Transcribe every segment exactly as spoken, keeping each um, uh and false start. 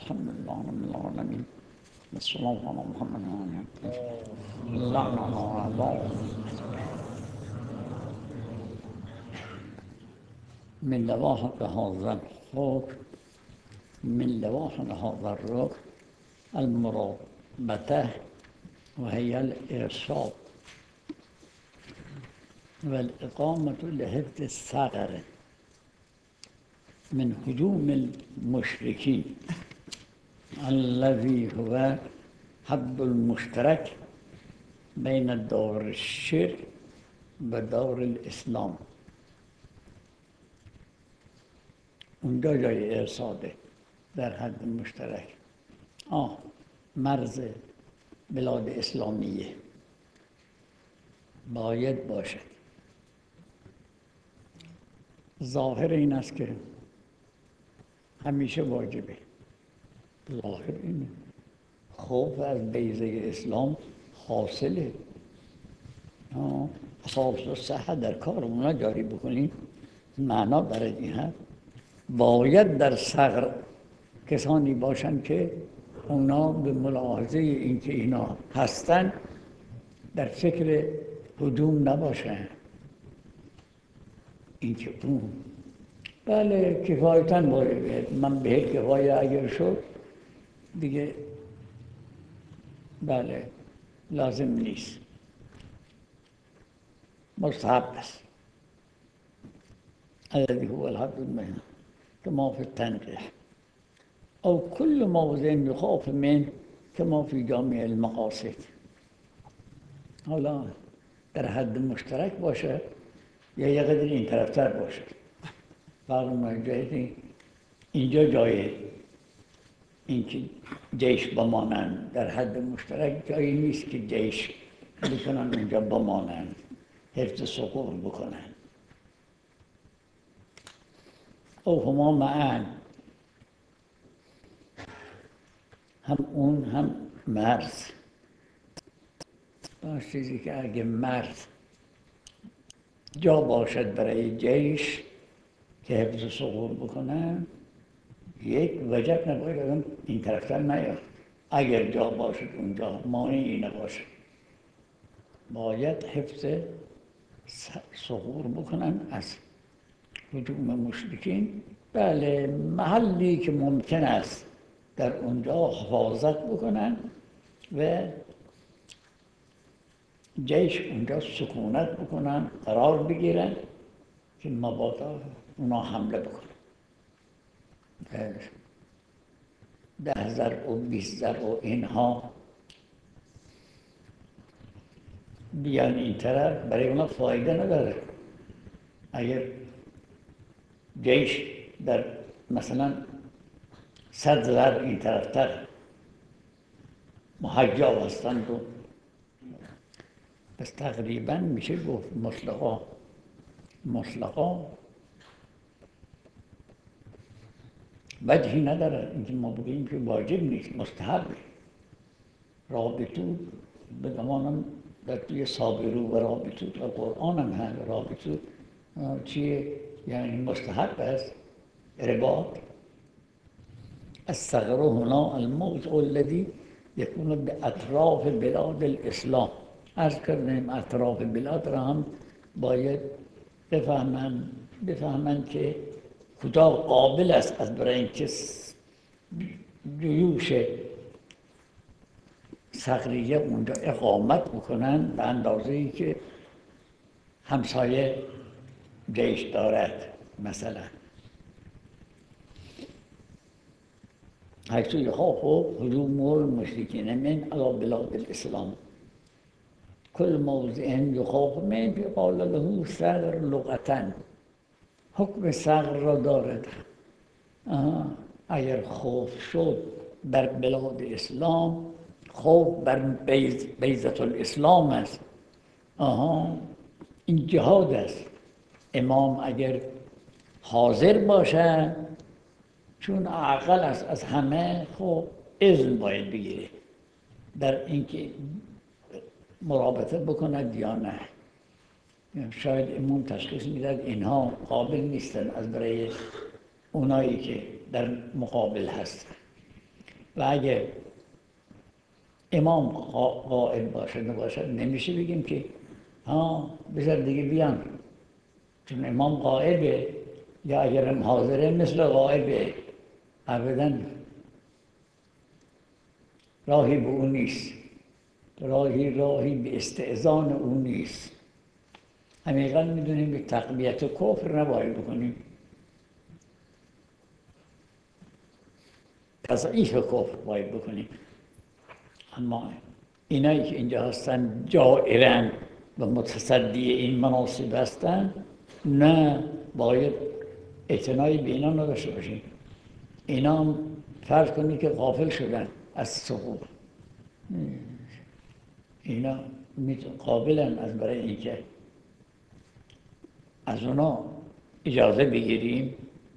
الحمد لله رب العالمين والصلاة على محمد وعلى آله اللعنة من لواحق هذا الحكم من لواحق هذا الركن المرابطة وهي الإرشاد والإقامة لحفظ الثغر من هجوم المشركين الذي هو حد المشترك بين دور الشرك ودور الإسلام. اونجا جای ارشاده در حد مشترک. آه مرز بلاد اسلامیه باید باشد. ظاهر این است که همیشه واجبه. ظاهر اینه خوف از بیضه اسلام حاصله. اساس و صحه در کار اونا جاری بکنیم. معنا برای این هست باید در ثغر کسانی باشند که اونا به ملاحظه اینکه اینا هستن در فکر هجوم نباشن. اینکه اون بله کفایتاً باید من به کفایه اگر شد دیگه بله لازم نیست، مستحب است. الذي هو الحد المهم كما في التنقيح أو كل موضع يخاف منه كما في جامع المقاصد. حالا در حد مشترک باشه یا یه قدر این طرفتر باشه. فرمایید اینجا جای اینکه جیش بمانند در حد مشترک جایی نیست که جیش بکنن اونجا بمانند، حفظ سقوط بکنن. او هما معن، هم اون هم مرز. باش چیزی که اگه مرز جا باشد برای جیش که حفظ سقوط بکنن یک وجب نباید این طرفتر نیاد. اگر جا باشد اونجا مانعی نباشد باید حفظ سقوط بکنن از هجوم مشرکین. بله محلی که ممکن است در اونجا حفاظت بکنن و جیش اونجا سکونت بکنن، قرار بگیرن که مبادا اونا حمله بکنن. ده زر و بیست زر و اینها بیان این طرف برای اونا فایده نداره. اگر جیش در مثلا صد زر این طرفتر محجاب هستند و بس تقریبا میشه گفت مطلقا مطلقا وجهی نداره اینکه ما بگیم که واجب نیست، مستحبه. رابطو به زمانم در توی صابرو و رابطو در قرآن هم هست. رابطو چیه؟ یعنی مستحب است رباط. الثغر هنا الموضع الذي يكون باطراف بلاد الاسلام. عرض کردیم اطراف بلاد را هم باید بفهمن بفهمن که کجا قابل است از برای اینکه جیوش صخریه اونجا اقامت بکنن به اندازه‌ای که همسایه جیش دارد. مثلا حيث يخاف هجوم المشركين من على بلاد الإسلام. كل موضع يخاف منه يقال له ثغر لغة. حکم ثغر را دارد. اگر خوف شد بر بلاد اسلام، خوف بر بیز بیضة الاسلام است. آها این جهاد است. امام اگر حاضر باشه چون عقل است از همه، خب اذن باید بگیره در اینکه مرابطه بکند یا نه. شاید امام تشخیص میداد اینها قابل نیستن از برای اونایی که در مقابل هستن. و اگه امام قائل باشد نباشد نمیشه بگیم که ها بذار دیگه بیان، چون امام غائبه، یا اگرم حاضره مثل غائبه. ابدا راهی به اون نیست، راهی راهی به استئذان اون نیست. حقیقت میدونیم که تقویت کفر نباید بکنیم، تضعیف کفر باید بکنیم. اما اینایی که اینجا هستن جائرن و متصدی این مناصب هستن، نه، باید اعتنایی به اینا نداشته باشیم. اینا هم فرض کنید که غافل شدن از سقوط، اینا قابلن از برای اینکه از اونا اجازه بگیریم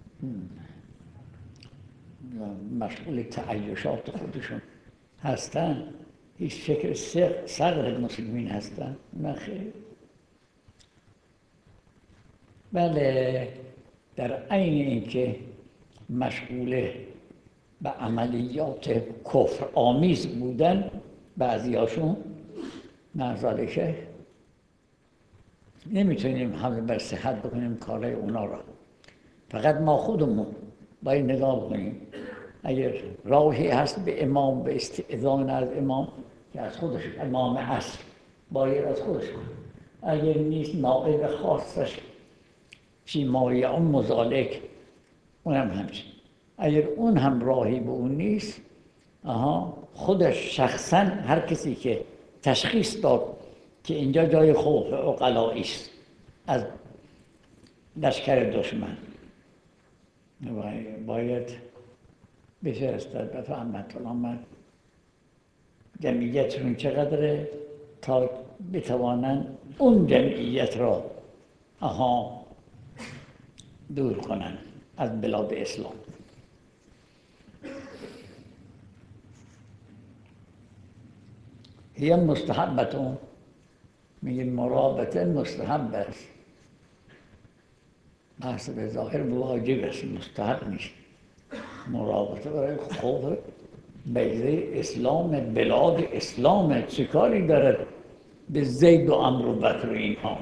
مشغول تعیشات خودشون هستن، هیچ فکر صدر مسلمین هستن؟ نه خیر. بله، در عین اینکه مشغول به عملیات کفر آمیز بودن بعضیاشون، نظرشه نمیتونیم همه بر صحت بکنیم کارهای اونا را. فقط ما خودمون باید نگاه کنیم. اگر راهی هست به امام، به استئذان از امام، که از خودش امام هست، باید از خودش کنیم. اگر نیست نائب خاصش فی ما یعم ذالک، اونم همچین. اگر اون هم راهی به اون نیست، آها خودش شخصا هر کسی که تشخیص داد که اینجا جای خوف عقلایی است از لشکر دشمن، باید بفرستد بفهمد فلان جمعیتشون چقدره تا بتوانن اون جمعیت را آها دور کنن از بلاد اسلام. هی مستحبتون، میگه مرابطه مستحب است، بحث به ظاهر واجب است، مستحب نیست. مرابطه برای خوف بیضه اسلام، بلاد اسلام، چه کاری دارد به زید و عمرو و بکر و اینها؟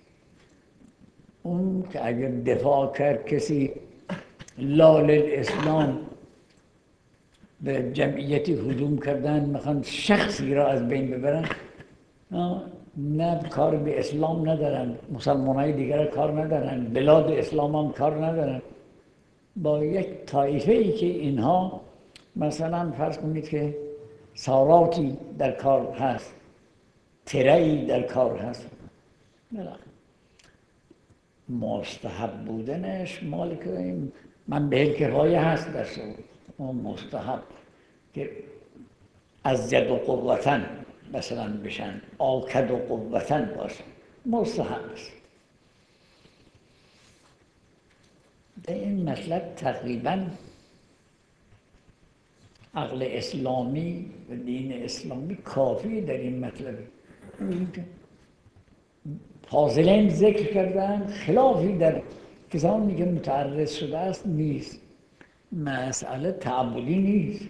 اون که اگر دفاع کرد کسی لال الاسلام، به جمعیتی هجوم کردن، میخوان شخصی را از بین ببرن، نه کار به اسلام ندارن، مسلمانای دیگر کار ندارن، بلاد اسلام هم کار ندارن. با یک طایفه ای که اینها مثلا فرض کنید که ساراتی در کار هست، ترهی در کار هست، مستحب بودنش مال که من به کفایه هست در سعود، اون مستحب که از ید و قوتن مثلا بشن، آکد و قوتن باشن، مستحب است. این مطلب تقریبا عقل اسلامی و دین اسلامی کافی در این مطلب. فاضلین ذکر کردن، خلافی در کسانی که متعرض شده است نیست. مسئله تعبدی نیست،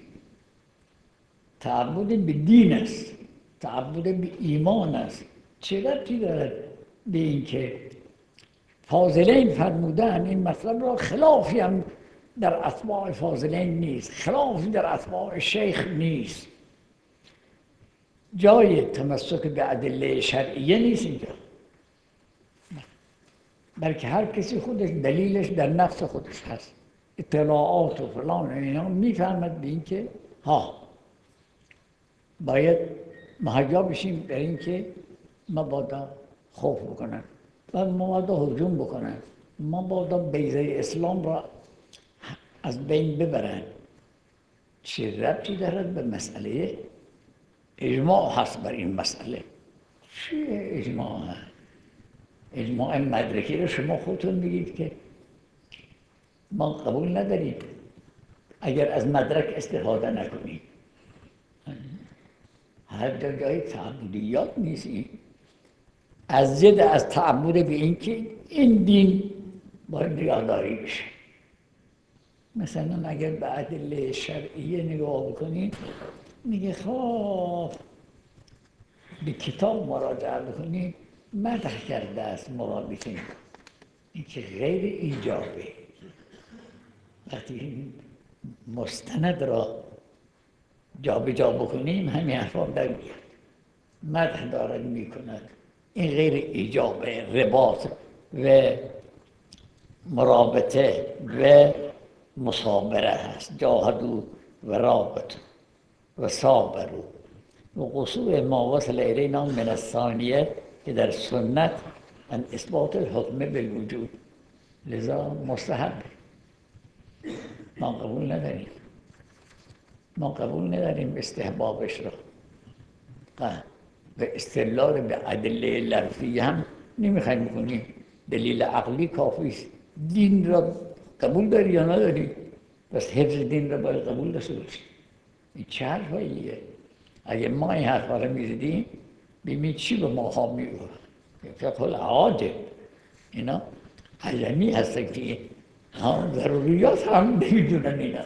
تعبد به دین است، تعبد به ایمان است. چه ربطی دارد به این که فاضلین فرمودن این مطلب را؟ خلافی هم در اتباع فاضلین نیست، خلافی در اتباع شیخ نیست، جای تمسک به ادله شرعیه نیست اینجا، بلکه هر کسی خودش دلیلش در نفس خودش هست، اطلاعات و فلان اینا میفهمد به این که ها باید مهیا بشیم در این که مبادا خوف بکنن و مبادا هجوم بکنن، مبادا بیضه اسلام را از بین ببرن. چه ربطی دارد به مسئله؟ اجماع هست بر این مسئله. چه اجماع هست؟ اجماع مدرکی رو شما خودتون میگید که ما قبول نداریم اگر از مدرک استفاده نکنیم. هر جا جای تعبدیات نیست. از ضد از تعبد به این که این دین باید یادداری بشه. مثلا اگر به ادله شرعیه نگاه بکنید میگه خب به کتاب مراجعه بکنید مدح کرده است مرابطین این که غیر ایجابه. وقتی این مستند را جا به جا بکنیم همین حرفا در میاد، مدح دارد میکند، این غیر ایجابه، رباط و مرابطه و مصابره هست. جاهدو و رابط و صابرو و قصور ما وصل الینا من الثانیه که در سنت ان اثبات الحکم بالوجود، لذا مستحب ما قبول نداریم، ما قبول نداریم استحبابش را و استدلال به ادله لفظی هم نمیخوایم بکنیم، دلیل عقلی کافی است. دین را قبول داری یا نداری؟ بس حفظ دین را باید قبول داشته باشی. این چه حرفاییه؟ اگه ما این حرفا را میزدیم ببین چی به ما ها میگه فقه العاجب اینا عجمی هستن که ها ضروریات هم نمیدونن اینا.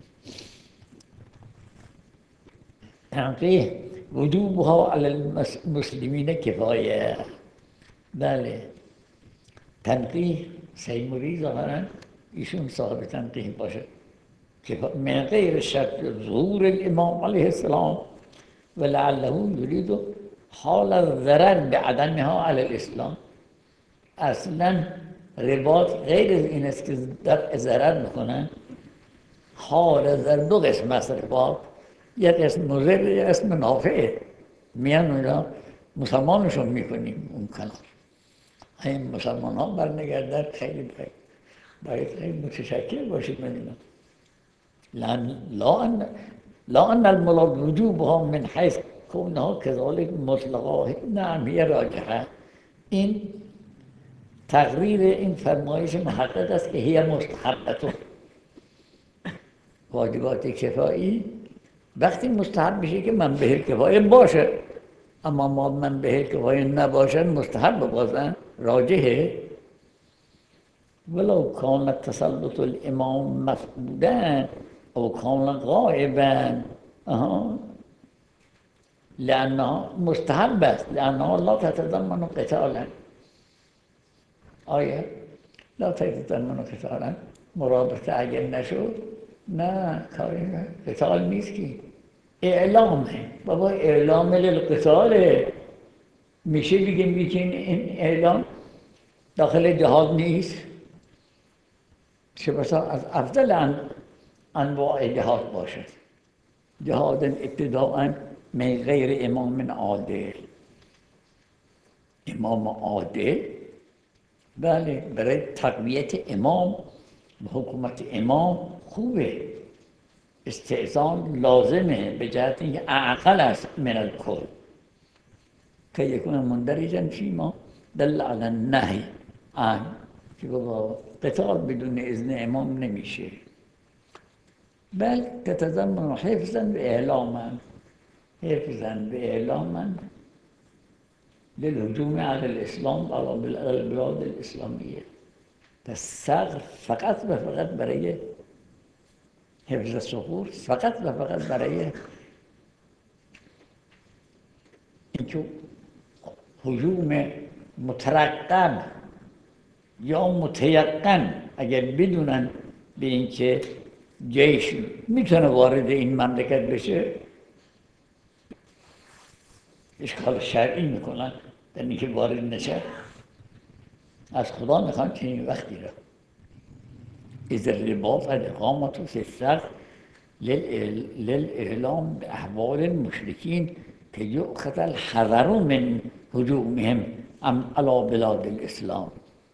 تنقیح وجوبها علی المسلمین کفایه. بله تنقیح سیموری ظاهرا ایشون صاحب تنقیح باشه که من غیر شرط ظهور الامام علیه السلام ولعله یرید حال الضرر بعدمها علی الاسلام. اصلا رباط غیر از این است که دفع ضرر میکنن. حال ضرر دو قسم است رباط، یک اسم مضر یک اسم نافعه، میان اونا مسلمانشون میکنیم اون کنار. این مسلمان ها برنگردن خیلی باید باید خیلی متشکر باشید من اینا. لان لا ان لا ان المراد وجوبها من حیث کونها كذلك مطلقا نعم هي راجحه. این تقریر این فرمایش محقق است که هی مستحبه. واجبات کفایی وقتی مستحب میشه که من به کفایه باشه، اما ما من به کفایه نباشه مستحب بازن راجحه. ولو کان تسلط الامام مفقودا او کان غائبا لانها مستحب است، لانها لا تتضمن قتالا. آیا لا تتضمن قتالا مرابطه اگر نشد نه کاری نه، قتال نیست که اعلامه. بابا اعلام للقتاله میشه بگیم بگیم این اعلام داخل جهاد نیست؟ چه بسا از افضل ان انواع جهاد باشد. جهاد ابتداء من غیر امام عادل. امام عادل بله برای تقویت امام و حکومت امام خوبه، استئذان لازمه به جهت اینکه اعقل است من الکل که یکون مندرجا فیما دل علی النهی عن که بابا قتال بدون اذن امام نمیشه، بل تتضمن حفظا و اعلاما حفظا و اعلاما للهجوم علی الاسلام و علی البلاد الاسلامیه. الثغر فقط و فقط برای حفظ ثغور، فقط و فقط برای اینکه هجوم مترقب یا متیقن اگر بدونن به اینکه جیش میتونه وارد این مملکت بشه اشکال شرعی میکنن در اینکه وارد نشه. از خدا میخوان که این وقتی را از الرباط الاقامت فی الثغر للاعلام باحوال المشرکین که یؤخذ الحذر من هجومهم علی بلاد الاسلام.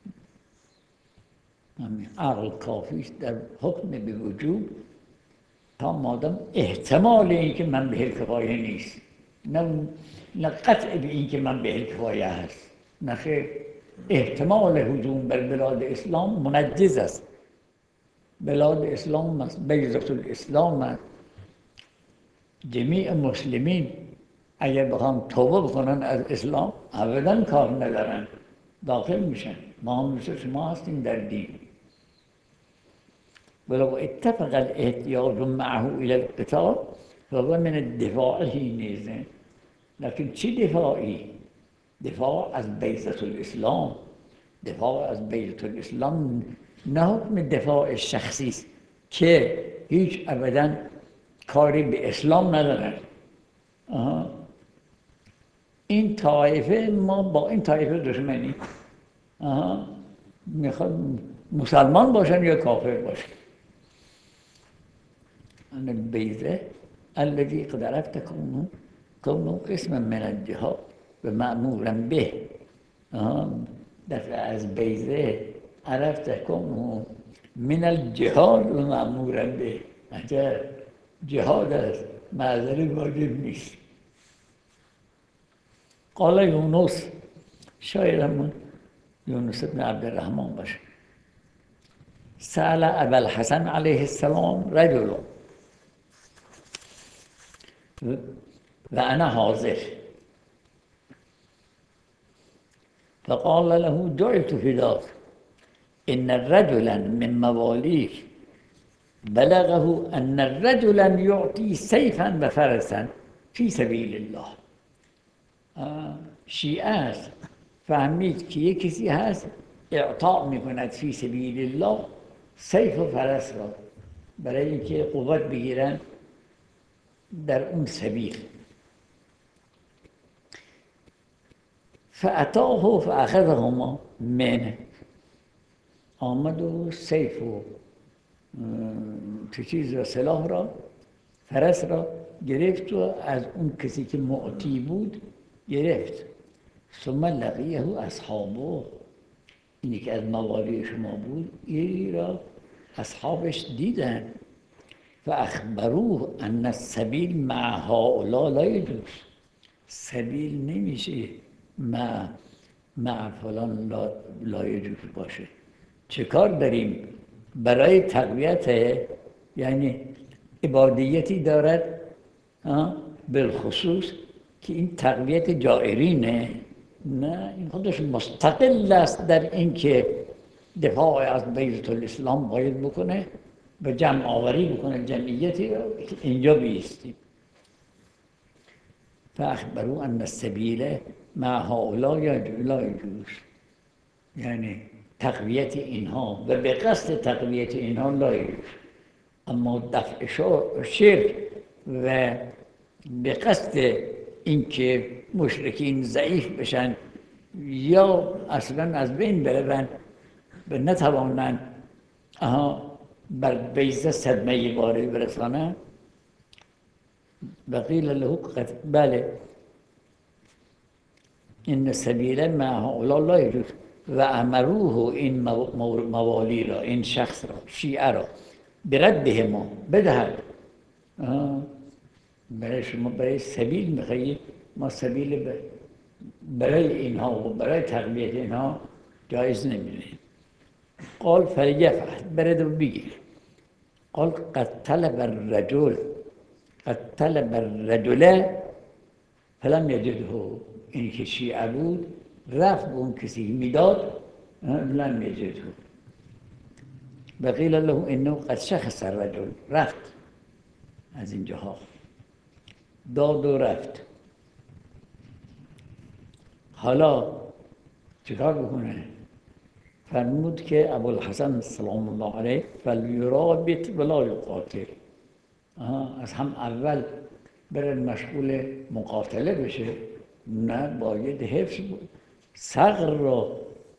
عقل کافی است در حکم به وجوب تا مادام احتمال اینکه من به کفایه نیست، نه نه قطع به اینکه من به کفایه هست، نه خیر. احتمال هجوم بر بلاد اسلام منجز است. بلاد اسلام است، بیضة الاسلام است. جمیع مسلمین اگر بخوام توبه بکنن از اسلام ابدا کار ندارن، داخل میشن. ما هم مثل شما هستیم در دین. ولو اتفق الاحتياج معه إلى القتال فهو من الدفاع حينئذ. لكن چه دفاعی؟ دفاع از بیضة الاسلام. دفاع از بیضة الاسلام نه حکم دفاع شخصی است که هیچ ابدا کاری به اسلام ندارن. این طایفه، ما با این طایفه دشمنی، میخواد مسلمان باشن یا کافر باشن. ان البیضة الذي قد عرفت كونه كونه قسما من الجهاد و مأمورا به. دفع از بیضه عرفت كونه من الجهاد و مأمورا به. عجب، جهاد است، معذری واجب نیست. قال یونس، شاید همون یونس بن عبدالرحمن باشه، سأل ابا الحسن علیه السلام رجل و انا حاضر فقال له جعلت فداك ان الرجلا من مواليك بلغه ان الرجلا يعطي سيفا و فرسا في سبيل الله. شیعه است، فهمید که یک کسی هست اعطاء میکند فی سبیل الله سیف و فرس را برای اینکه قوت بگیرن در اون سبیل. فاتاه فاخذهما منه، آمد و سیف و چیز را، سلاح را، فرس را گرفت و از اون کسی که معطی بود گرفت. ثم لقیه اصحابه، اینی که از موالی شما بود، این را اصحابش دیدن. فاخبروه ان السبیل مع هؤلاء لا یجوز. سبیل نمیشه مع مع فلان لا, لا یجوز باشه. چه کار داریم؟ برای تقویت، یعنی عبادیتی دارد بالخصوص که این تقویت جائرینه، نه این خودش مستقل است در این که دفاع از بیضة الاسلام باید بکنه و جمع آوری بکنه جمعیتی که اینجا بیستیم. فاخبروا ان السبیل مع هؤلاء لا یجوز، یعنی تقویت اینها و به قصد تقویت اینها لا یجوز، اما دفع شرک و به قصد اینکه مشرکین ضعیف بشن یا اصلا از بین برون و نتوانند بر بیضه صدمه وارد برسانند. وقیل له بله این السبیل مع هؤلاء لا یجوز و امروه، این موالی را، این شخص را، شیعه را، بردهما، بدهد. برای شما برای سبیل میخواهید، ما سبیل برای اینها و برای تقویت اینها جایز نمیدونیم. قال فلیفعل، برد و بگیر. قال قد طلب الرجل قد طلب الرجل فلم یجده. اینی که شیعه بود رفت به اون کسی میداد، لم یجده. وقیل له انه قد شخص الرجل، رفت از اینجاها داد و رفت. حالا چیکار بکنه؟ فرمود که ابوالحسن سلام الله علیه فلیرابط ولا یقاتل، از هم اول بره مشغول مقاتله بشه، نه باید حفظ بود ثغر را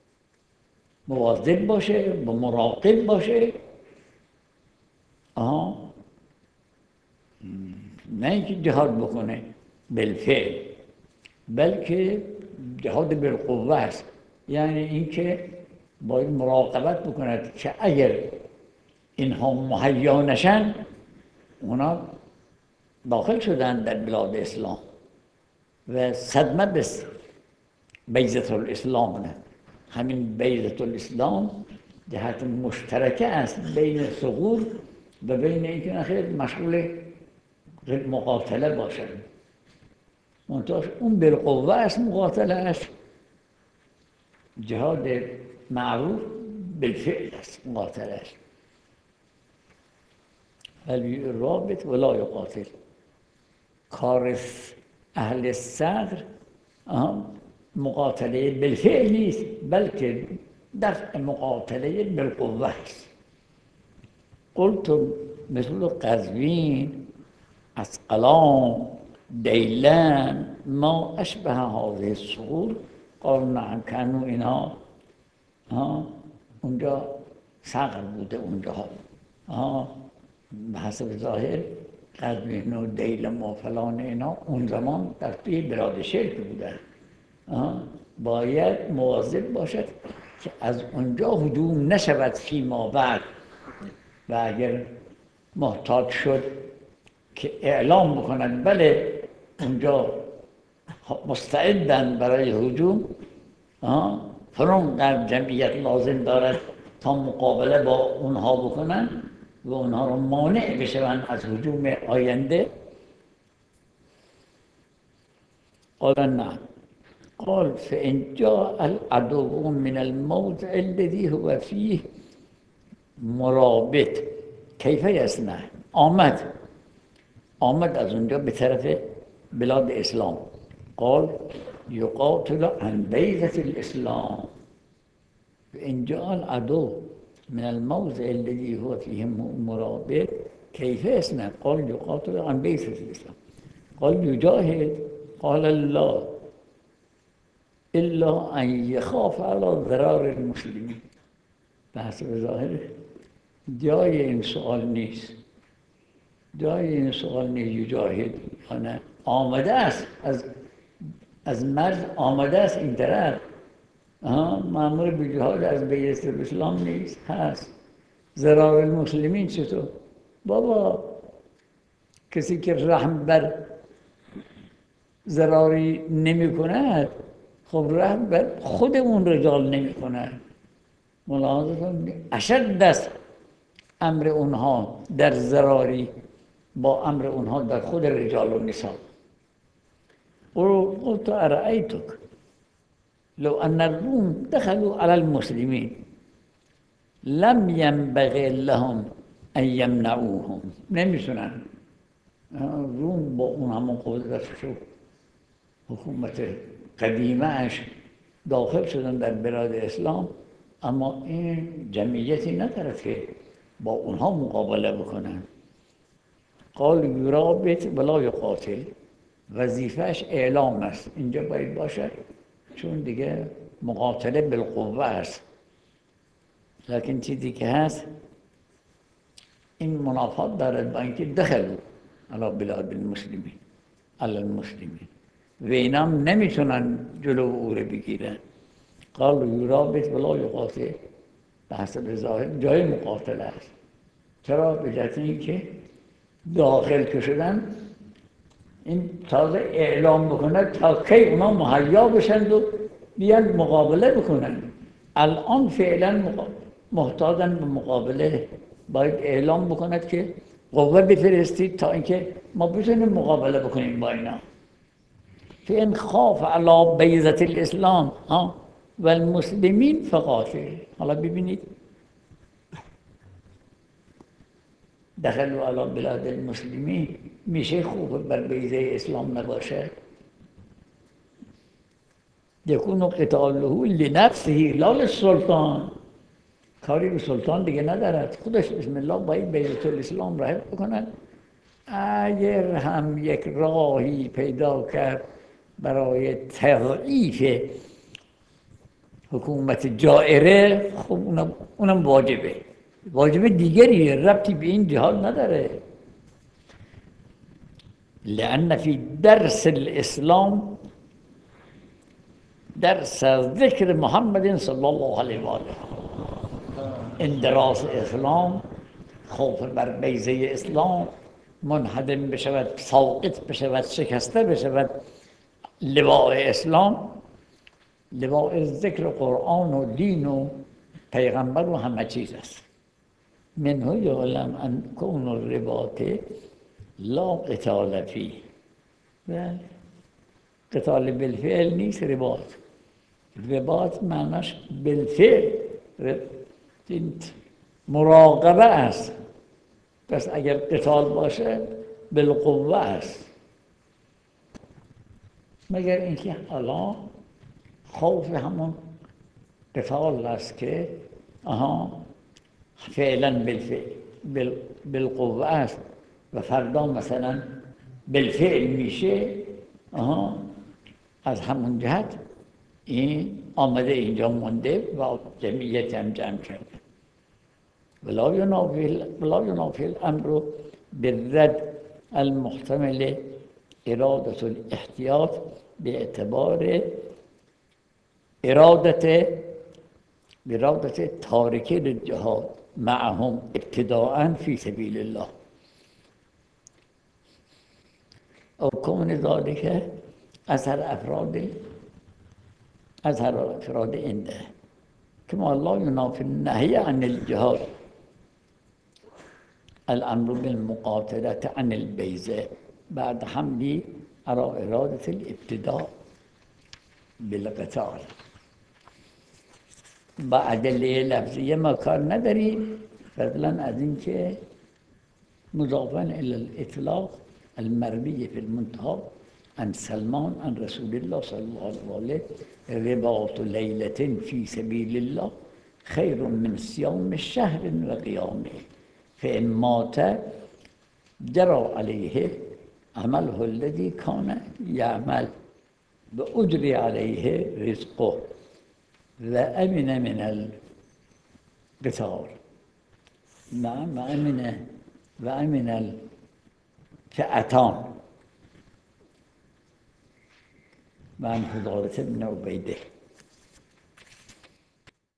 مواظب باشه، با مراقب باشه. آها، نه اینکه جهاد بکنه بالفعل، بلکه جهاد بالقوه است، یعنی اینکه باید مراقبت بکند که اگر اینها مهیا نشن، اونا داخل شدن در بلاد اسلام و صدمه به بیضة الاسلام، نه همین بیضة الاسلام جهت مشترکه است بین ثغور و بین اینکه نخیر مشغول مقاتله باشن. منتها اون بالقوه است، مقاتله است. جهاد معروف بالفعل است، مقاتله است. ولی رابط ولا یقاتل. کار اهل صدر مقاتله بالفعل نیست، بلکه دفع مقاتله بالقوه است. قلت مثل قزوین، اسقلان، دیلم، ما اشبه هذه الصخور. قالوا نعم، كانوا اینا اونجا صقر بوده اونجا ها، به حسب ظاهر قزوین و دیلم و فلان اینا اون زمان در توی بلاد شرک بودن. باید مواظب باشد که از اونجا هجوم نشود فیما بعد، و اگر محتاج شد که اعلام بکنند بله اونجا مستعدن برای هجوم، فرون در جمعیت لازم دارد تا مقابله با اونها بکنن و اونها رو مانع بشون از هجوم آینده. قال نعم. قال فإن جاء العدو من الموضع الذي هو فيه مرابط کیف یصنع. آمد آمد از اونجا به طرف بلاد اسلام. قال یقاتل عن بیضة الاسلام. فإن جاء العدو من الموضع الذي هو فيه مرابط كيف يصنع. قال يقاتل عن بیضة الاسلام. قال يجاهد. قال لا الا ان يخاف على ضرار المسلمين. به حسب ظاهر جای این سوال نیست، جای این سوال نیست یجاهد یا نه. آمده است از از مرز آمده است این طرف، مأمور به جهاد از بیضة الاسلام نیست، هست. ضرار المسلمین چطور؟ بابا کسی که رحم بر ضراری نمی کند، خب رحم بر خود اون رجال نمی کند. ملاحظه کنید اشد است امر اونها در ضراری با امر اونها در خود رجال و نساء. قلت ارأیتک لو ان الروم دخلوا على المسلمین لم ينبغي لهم ان يمنعوهم. نمیتونن روم با اون همون قدرتش و حکومت قدیمهش داخل شدن در بلاد اسلام، اما این جمعیتی ندارد که با اونها مقابله بکنن. قال یرابط ولا یقاتل. وظیفهش اعلام است، اینجا باید باشه چون دیگه مقاتله بالقوه است. لکن چیزی که هست این منافات دارد با اینکه دخلوا علی بلاد المسلمین علی المسلمین و اینا نمیتونن جلو او رو بگیرن. قال یرابط ولا یقاتل. به حسب ظاهر جای مقاتله است. چرا؟ به جهت اینکه داخل که شدن این تازه اعلام بکنه تا کی اونا مهیا بشند و بیان مقابله بکنن. الان فعلا محتاجن به مقابله، باید اعلام بکند که قوه بفرستید تا اینکه ما بتونیم مقابله بکنیم با اینا. فإن خاف علی بیضة الاسلام و المسلمین فقاتل. حالا ببینید دخلوا علی بلاد المسلمین میشه خوب بر بیضه اسلام نباشه. یکون قتاله لنفسه لا للسلطان. کاری به سلطان دیگه ندارد، خودش بسم الله باید بیضة الاسلام را حفظ بکند. اگر هم یک راهی پیدا کرد برای تضعیف حکومت جائره، خب اونم, اونم واجبه، واجب دیگریه، ربطی به این جهاد نداره. لأن في درس الاسلام درس ذکر محمد صلی الله علیه و آله. این دراس اسلام خوف بر بیضه اسلام منهدم بشود، ساقط بشود، شکسته بشود لواء اسلام، لواء ذکر قرآن و دین و پیغمبر و همه چیز است. منه یعلم ان کون الرباط لا قتال فیه. قتال بالفعل نیست رباط. رباط معناش بالفعل مراقبه است. پس اگر قتال باشه بالقوه است، مگر اینکه حالا خوف همون قتال است که آها فعلا بالفعل بالقوه است و فردا مثلا بالفعل میشه، آها از همون جهت این آمده اینجا مونده و جمعیت هم جمع کرده. ولا ينافي ولا ينافي الأمر بالرد المحتمل إرادة الاحتياط باعتبار إرادة بإرادة تاركين الجهاد معهم ابتداء في سبيل الله أو كون ذلك أثر أفراد أثر أفراد عنده، كما لا ينافي النهي عن الجهاد الأمر بالمقاتلة عن البيزة بعد حمل على إرادة الابتداء بالقتال. با ادله لفظیه ما کار نداریم، فضلا از اینکه مضافا الى الاطلاق المروی في المنتهى عن سلمان عن رسول الله صلى الله عليه وسلم رباط ليلة في سبيل الله خير من صيام شهر وقيامه فإن مات جرى عليه عمله الذي كان يعمل وأجري عليه رزقه وأمن من القتال. نعم وأمن وأمن الفئتان وعن حضارة بن عبيده.